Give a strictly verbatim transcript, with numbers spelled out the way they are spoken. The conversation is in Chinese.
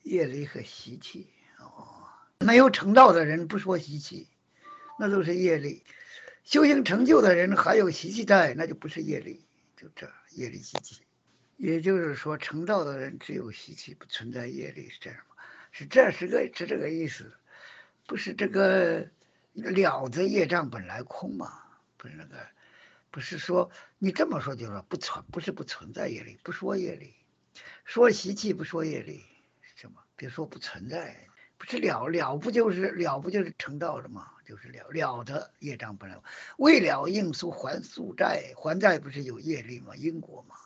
业力和习气哦，没有成道的人不说习气，那都是业力；修行成就的人还有习气在，那就不是业力，就这业力习气。也就是说，成道的人只有习气，不存在业力，是这样吗？是这是个是这个意思，不是这个了的业障本来空嘛？不是那个，不是说你这么说就说不存，不是不存在业力，不说业力，说习气不说业力，什么？别说不存在，不是了了不就是了不就是成道了吗？就是了了的业障本来，为了应宿还宿债，还债不是有业力吗？因果吗？